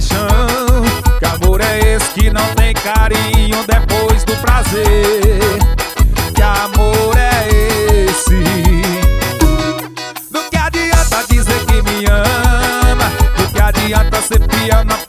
paixão. Que amor é esse que não tem carinho depois do prazer? Que amor é esse? Do que adianta dizer que me ama? Do que adianta ser fiel na